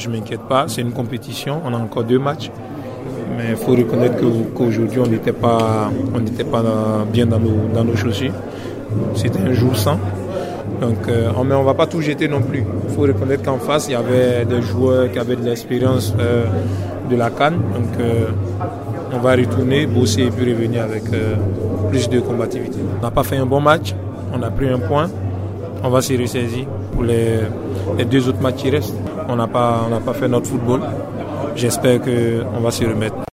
je ne m'inquiète pas, c'est une compétition, on a encore 2 matchs. Mais il faut reconnaître qu'aujourd'hui, on n'était pas bien dans nos chaussures. C'était un jour sans. Donc, mais on ne va pas tout jeter non plus. Il faut reconnaître qu'en face, il y avait des joueurs qui avaient de l'expérience de la CAN. Donc, on va retourner, bosser et puis revenir avec plus de combativité. On n'a pas fait un bon match, on a pris un point. On va s'y ressaisir pour les 2 autres matchs qui restent. On n'a pas fait notre football. J'espère qu'on va s'y remettre.